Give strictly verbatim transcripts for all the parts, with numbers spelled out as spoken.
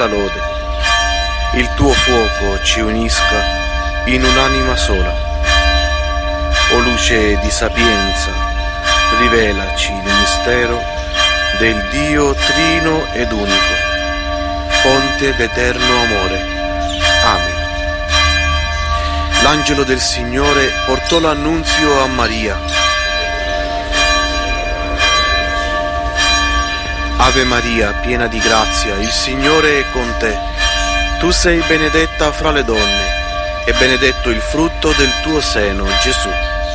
la lode. Il tuo fuoco ci unisca in un'anima sola. O luce di sapienza, rivelaci il mistero del Dio trino ed unico, fonte d'eterno amore. Amen. L'angelo del Signore portò l'annunzio a Maria. Ave Maria, piena di grazia, il Signore è con te. Tu sei benedetta fra le donne, e benedetto il frutto del tuo seno, Gesù.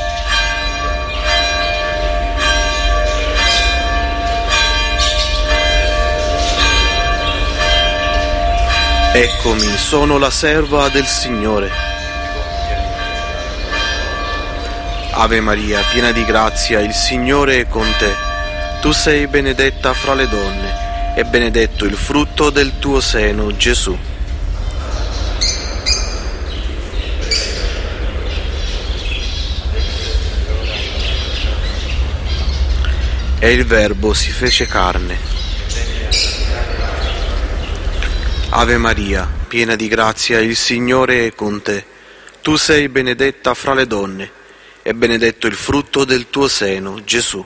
Eccomi, sono la serva del Signore. Ave Maria, piena di grazia, il Signore è con te. Tu sei benedetta fra le donne, e benedetto il frutto del tuo seno, Gesù. E il Verbo si fece carne. Ave Maria, piena di grazia, il Signore è con te. Tu sei benedetta fra le donne, e benedetto il frutto del tuo seno, Gesù.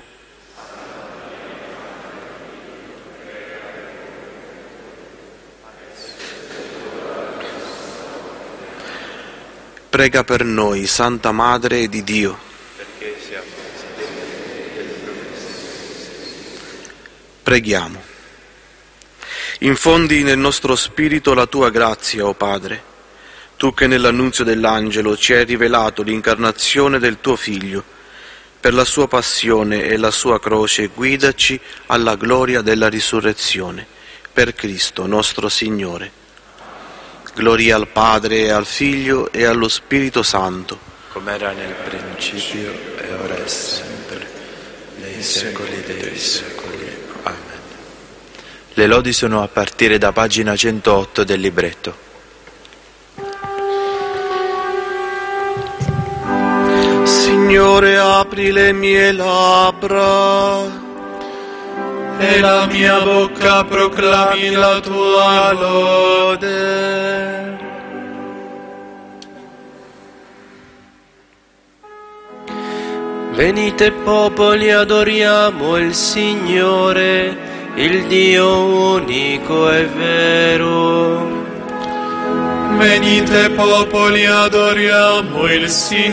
Prega per noi, Santa Madre di Dio. Perché siamo delle promesse. Preghiamo. Infondi nel nostro spirito la tua grazia, o Padre, tu che nell'annunzio dell'angelo ci hai rivelato l'incarnazione del tuo Figlio. Per la sua passione e la sua croce guidaci alla gloria della risurrezione. Per Cristo nostro Signore. Gloria al Padre e al Figlio e allo Spirito Santo, come era nel principio e ora è sempre, nei secoli dei secoli. Amen. Le lodi sono a partire da pagina centootto del libretto. Signore, apri le mie labbra, e la mia bocca proclami la tua lode. Venite popoli, adoriamo il Signore, il Dio unico e vero. Venite popoli, adoriamo il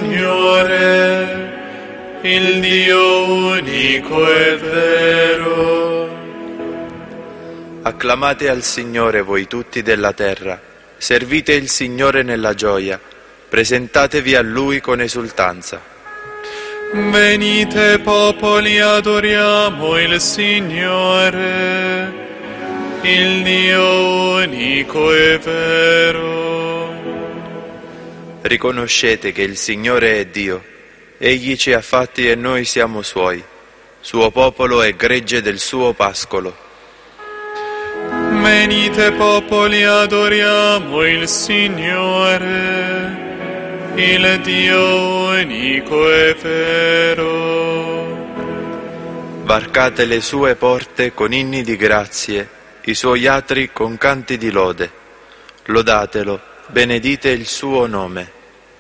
Signore, il Dio unico e vero. Acclamate al Signore voi tutti della terra, servite il Signore nella gioia, presentatevi a Lui con esultanza. Venite popoli, adoriamo il Signore, il Dio unico e vero. Riconoscete che il Signore è Dio, Egli ci ha fatti e noi siamo Suoi, Suo popolo e gregge del Suo pascolo. Venite popoli, adoriamo il Signore, il Dio unico e vero. Varcate le sue porte con inni di grazie, i suoi atri con canti di lode. Lodatelo, benedite il suo nome.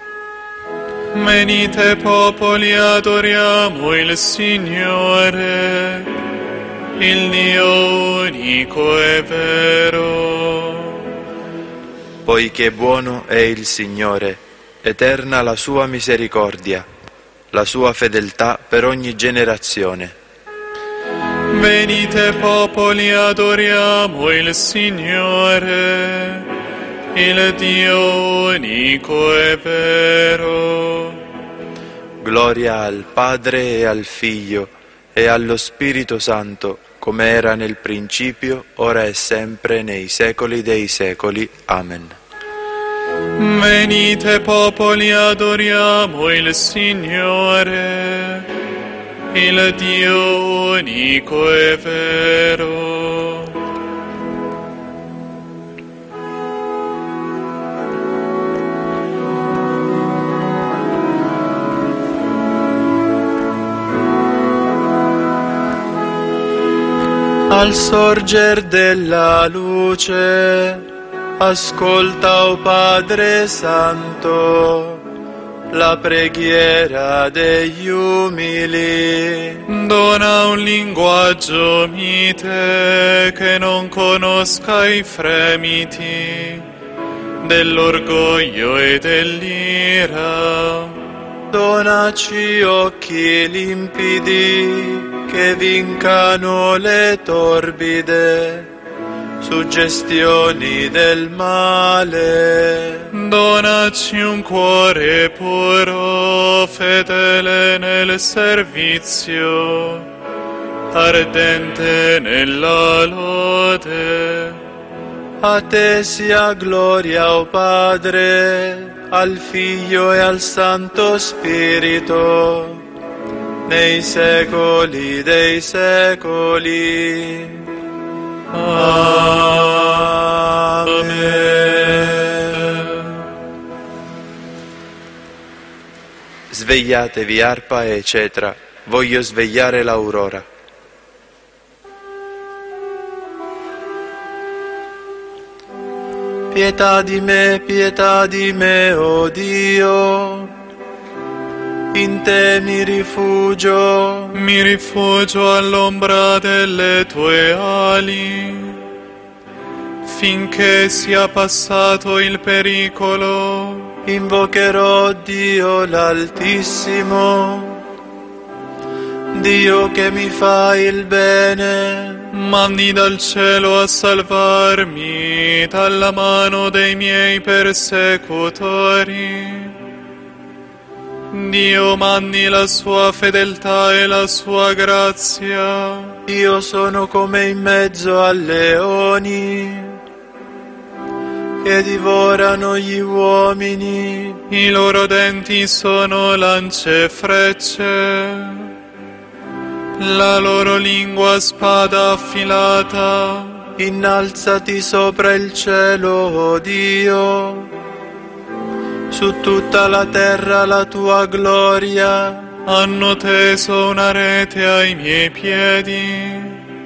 Venite popoli, adoriamo il Signore, il Dio unico e vero. Poiché buono è il Signore, eterna la sua misericordia, la sua fedeltà per ogni generazione. Venite popoli, adoriamo il Signore, il Dio unico e vero. Gloria al Padre e al Figlio e allo Spirito Santo, come era nel principio, ora e sempre, nei secoli dei secoli. Amen. Venite popoli, adoriamo il Signore, il Dio unico e vero. Al sorger della luce luce. Ascolta, o Padre Santo, la preghiera degli umili. Dona un linguaggio mite che non conosca i fremiti dell'orgoglio e dell'ira. Donaci occhi limpidi che vincano le torbide suggestioni del male. Donaci un cuore puro, fedele nel servizio, ardente nella lode. A te sia gloria, o Padre, al Figlio e al Santo Spirito, nei secoli dei secoli. Amen. Svegliatevi, arpa e cetra, voglio svegliare l'aurora. Pietà di me, pietà di me, o Dio, in te mi rifugio. Mi rifugio all'ombra delle tue ali, finché sia passato il pericolo. Invocherò Dio l'Altissimo, Dio che mi fa il bene. Mandi dal cielo a salvarmi dalla mano dei miei persecutori. Dio mandi la sua fedeltà e la sua grazia. Io sono come in mezzo a leoni che divorano gli uomini. I loro denti sono lance e frecce, la loro lingua spada affilata. Innalzati sopra il cielo, o Dio, su tutta la terra la tua gloria. Hanno teso una rete ai miei piedi,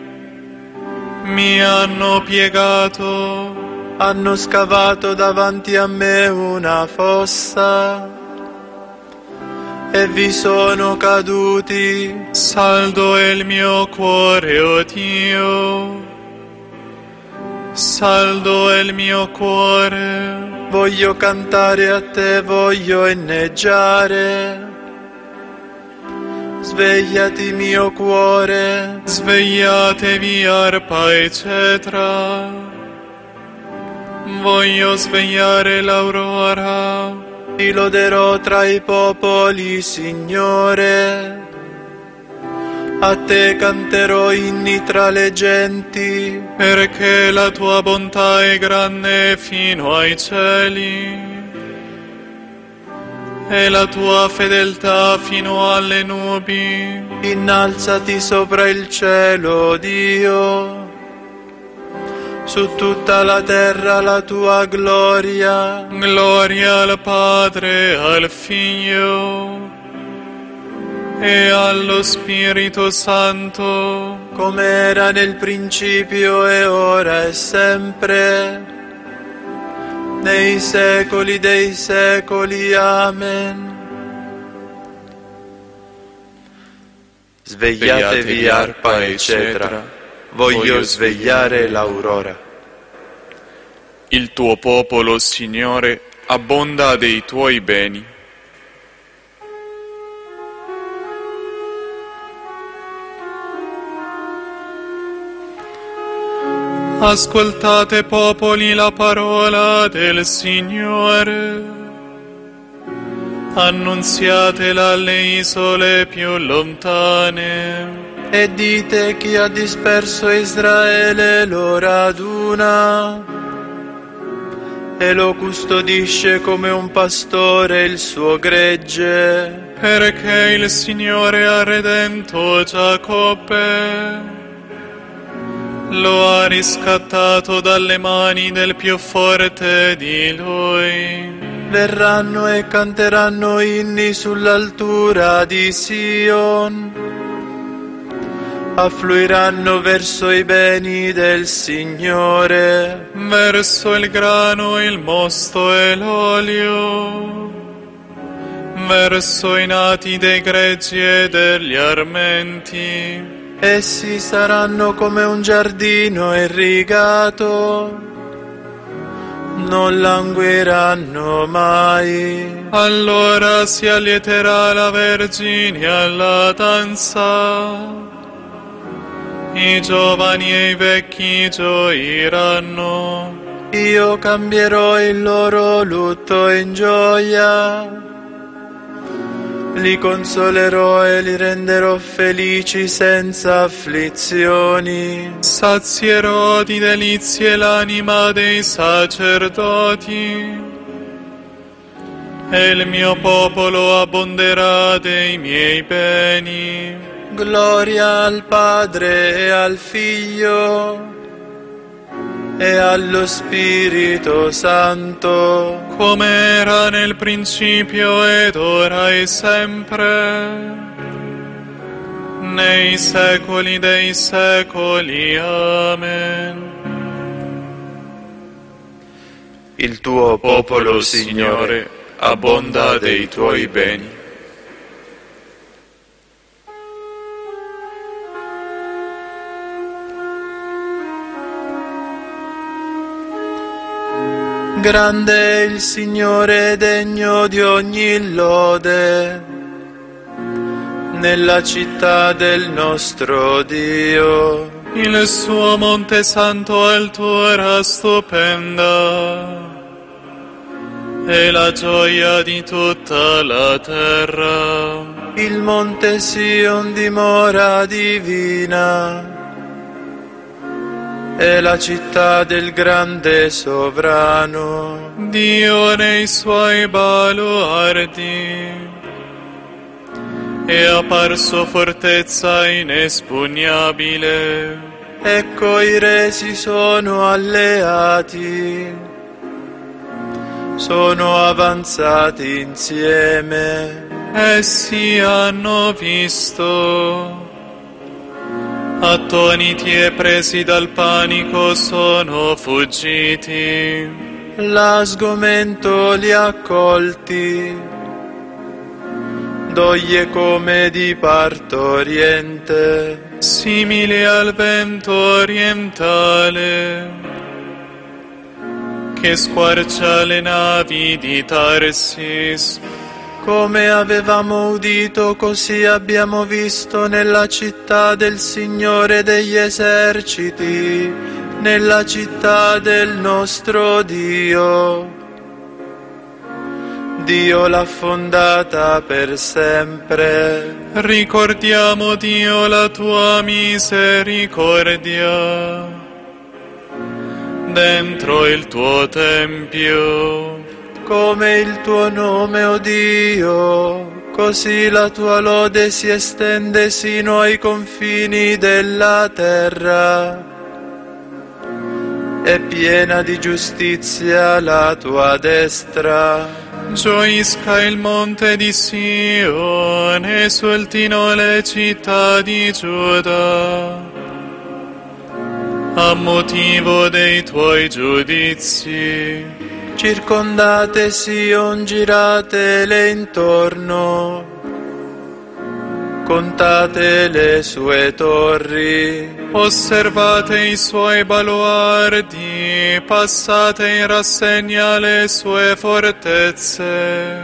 mi hanno piegato. Hanno scavato davanti a me una fossa e vi sono caduti. Saldo è il mio cuore, o Dio, saldo è il mio cuore. Voglio cantare a te, voglio inneggiare. Svegliati mio cuore. Svegliatevi, arpa e cetra, voglio svegliare l'aurora. Ti loderò tra i popoli, Signore. A te canterò inni tra le genti. Perché la tua bontà è grande fino ai cieli, e la tua fedeltà fino alle nubi. Innalzati sopra il cielo, Dio, su tutta la terra la tua gloria. Gloria al Padre, al Figlio e allo Spirito Santo, come era nel principio e ora e sempre, nei secoli dei secoli. Amen. Svegliatevi, arpa e cetra, voglio svegliare l'aurora. Il tuo popolo, Signore, abbonda dei tuoi beni. Ascoltate, popoli, la parola del Signore. Annunziatela alle isole più lontane. E dite: chi ha disperso Israele lo raduna e lo custodisce come un pastore il suo gregge. Perché il Signore ha redento Giacobbe, lo ha riscattato dalle mani del più forte di lui. Verranno e canteranno inni sull'altura di Sion, affluiranno verso i beni del Signore, verso il grano, il mosto e l'olio, verso i nati dei greggi e degli armenti. Essi saranno come un giardino irrigato, non languiranno mai. Allora si allieterà la Vergine alla danza, i giovani e i vecchi gioiranno. Io cambierò il loro lutto in gioia, li consolerò e li renderò felici senza afflizioni. Sazierò di delizie l'anima dei sacerdoti, e il mio popolo abbonderà dei miei beni. Gloria al Padre e al Figlio e allo Spirito Santo, come era nel principio ed ora e sempre, nei secoli dei secoli. Amen. Il tuo popolo, Signore, abbonda dei tuoi beni. Grande è il Signore, degno di ogni lode, nella città del nostro Dio. Il suo monte santo altura stupenda, e la gioia di tutta la terra. Il monte Sion dimora divina, è la città del grande sovrano. Dio nei suoi baluardi, è apparso fortezza inespugnabile. Ecco i re si sono alleati, sono avanzati insieme. Essi hanno visto, attoniti e presi dal panico sono fuggiti. La sgomento li ha colti, doglie come di partoriente, simili al vento orientale che squarcia le navi di Tarsis. Come avevamo udito, così abbiamo visto nella città del Signore degli eserciti, nella città del nostro Dio. Dio l'ha fondata per sempre. Ricordiamo, Dio, la tua misericordia dentro il tuo tempio. Come il tuo nome, o Dio, così la tua lode si estende sino ai confini della terra. È piena di giustizia la tua destra. Gioisca il monte di Sion, esultino le città di Giuda, a motivo dei tuoi giudizi. Circondate Sion, giratele intorno, contate le sue torri. Osservate i suoi baluardi, passate in rassegna le sue fortezze,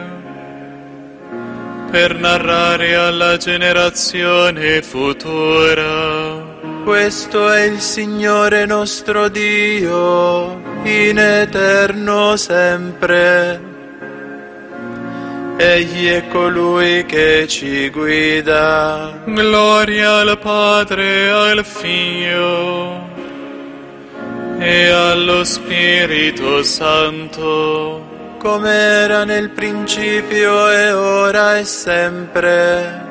per narrare alla generazione futura. Questo è il Signore nostro Dio, in eterno sempre. Egli è colui che ci guida. Gloria al Padre, al Figlio e allo Spirito Santo, come era nel principio e ora e sempre,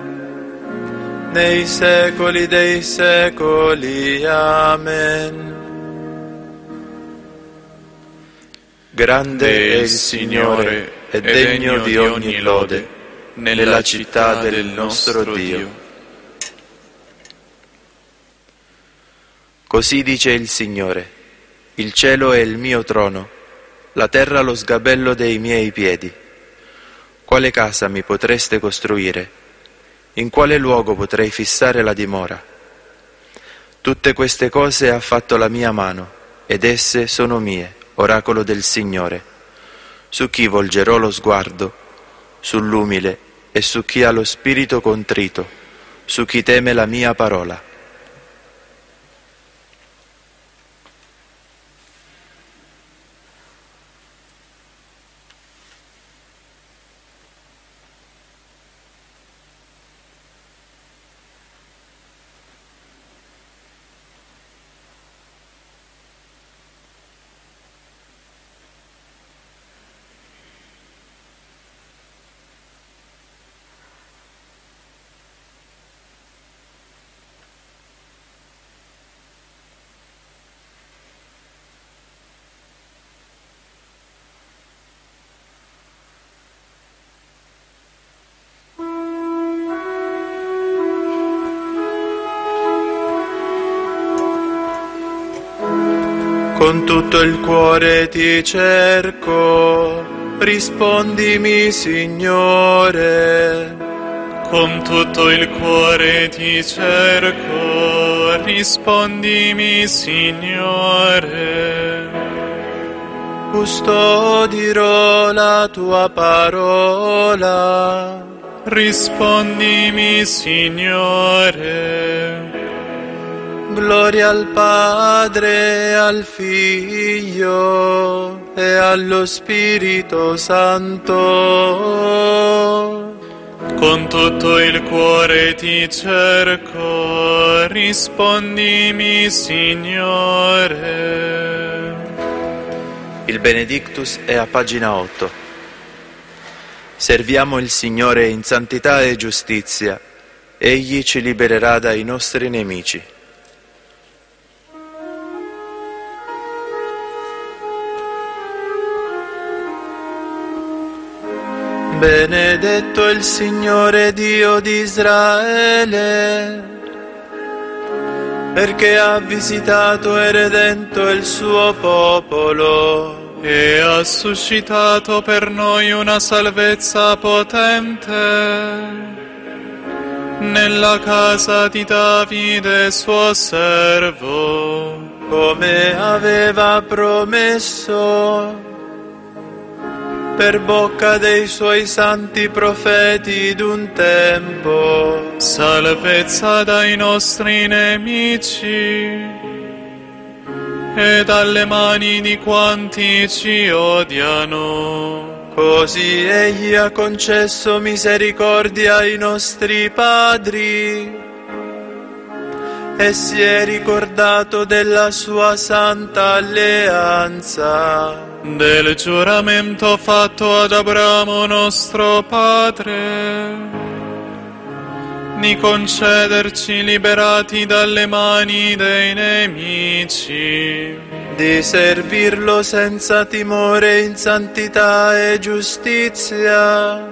nei secoli dei secoli. Amen. Grande è il Signore e degno di ogni lode nella città del nostro Dio. Così dice il Signore: il cielo è il mio trono, la terra lo sgabello dei miei piedi. Quale casa mi potreste costruire? In quale luogo potrei fissare la dimora? Tutte queste cose ha fatto la mia mano, ed esse sono mie, oracolo del Signore. Su chi volgerò lo sguardo? Sull'umile e su chi ha lo spirito contrito, su chi teme la mia parola. Con tutto il cuore ti cerco, rispondimi, Signore. Con tutto il cuore ti cerco, rispondimi, Signore. Custodirò la tua parola, rispondimi, Signore. Gloria al Padre, al Figlio e allo Spirito Santo. Con tutto il cuore ti cerco, rispondimi, Signore. Il Benedictus è a pagina otto. Serviamo il Signore in santità e giustizia, Egli ci libererà dai nostri nemici. Benedetto il Signore Dio di Israele, perché ha visitato e redento il suo popolo e ha suscitato per noi una salvezza potente nella casa di Davide suo servo, come aveva promesso per bocca dei suoi santi profeti d'un tempo. Salvezza dai nostri nemici e dalle mani di quanti ci odiano. Così Egli ha concesso misericordia ai nostri padri e si è ricordato della sua santa alleanza, del giuramento fatto ad Abramo nostro padre, di concederci, liberati dalle mani dei nemici, di servirlo senza timore in santità e giustizia,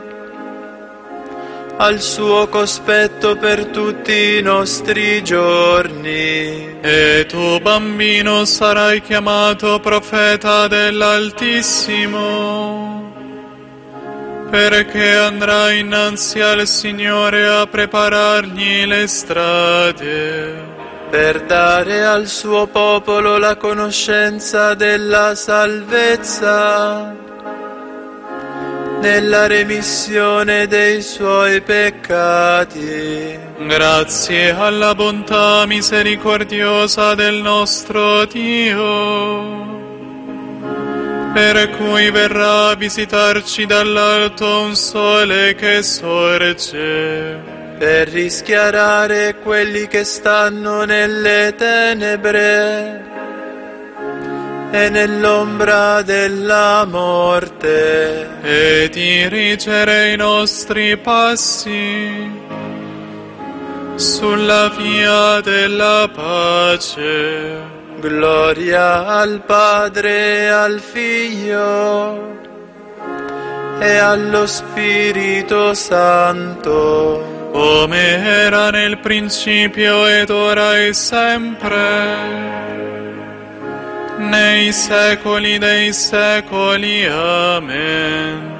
al suo cospetto per tutti i nostri giorni. E tu, bambino, sarai chiamato profeta dell'Altissimo, perché andrai innanzi al Signore a preparargli le strade, per dare al suo popolo la conoscenza della salvezza, nella remissione dei suoi peccati. Grazie alla bontà misericordiosa del nostro Dio, per cui verrà a visitarci dall'alto un sole che sorge, per rischiarare quelli che stanno nelle tenebre e nell'ombra della morte, e dirigere i nostri passi sulla via della pace. Gloria al Padre, al Figlio e allo Spirito Santo, come era nel principio ed ora e sempre, nei secoli dei secoli. Amen.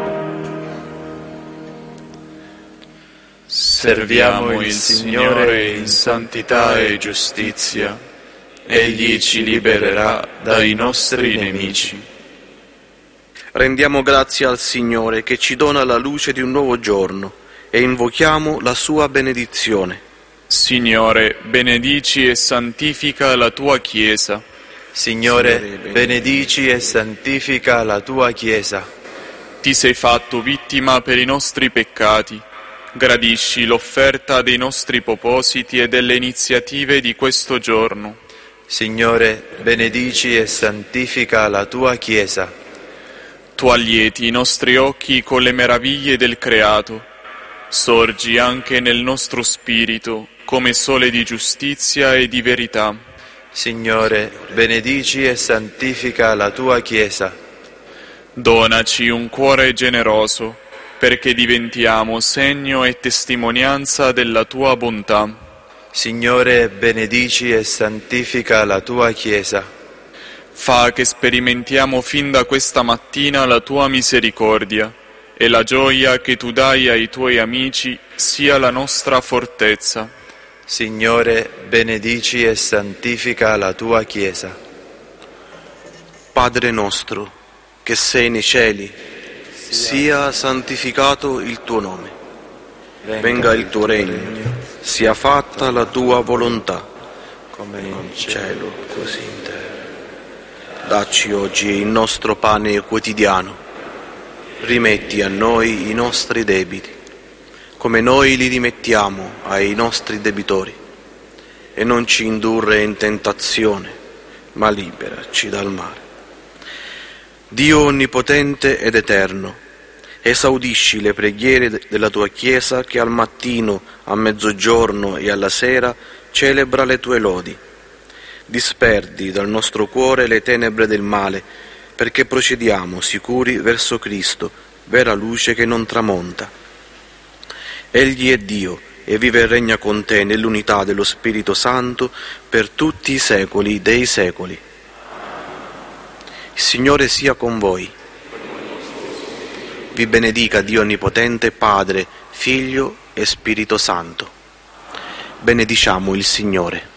Serviamo il Signore in santità e giustizia. Egli ci libererà dai nostri nemici. Rendiamo grazie al Signore che ci dona la luce di un nuovo giorno e invochiamo la sua benedizione. Signore, benedici e santifica la tua Chiesa. Signore, benedici e santifica la tua Chiesa. Ti sei fatto vittima per i nostri peccati. Gradisci l'offerta dei nostri propositi e delle iniziative di questo giorno. Signore, benedici e santifica la tua Chiesa. Tu allieti i nostri occhi con le meraviglie del creato. Sorgi anche nel nostro spirito come sole di giustizia e di verità. Signore, benedici e santifica la tua Chiesa. Donaci un cuore generoso, perché diventiamo segno e testimonianza della tua bontà. Signore, benedici e santifica la tua Chiesa. Fa che sperimentiamo fin da questa mattina la tua misericordia e la gioia che tu dai ai tuoi amici sia la nostra fortezza. Signore, benedici e santifica la tua Chiesa. Padre nostro, che sei nei cieli, sia santificato il tuo nome. Venga il tuo regno, sia fatta la tua volontà, come in cielo, così in terra. Dacci oggi il nostro pane quotidiano. Rimetti a noi i nostri debiti, come noi li rimettiamo ai nostri debitori. E non ci indurre in tentazione, ma liberaci dal male. Dio onnipotente ed eterno, esaudisci le preghiere della tua Chiesa che al mattino, a mezzogiorno e alla sera celebra le tue lodi. Disperdi dal nostro cuore le tenebre del male, perché procediamo sicuri verso Cristo, vera luce che non tramonta. Egli è Dio e vive e regna con te nell'unità dello Spirito Santo per tutti i secoli dei secoli. Il Signore sia con voi. Vi benedica Dio Onnipotente, Padre, Figlio e Spirito Santo. Benediciamo il Signore.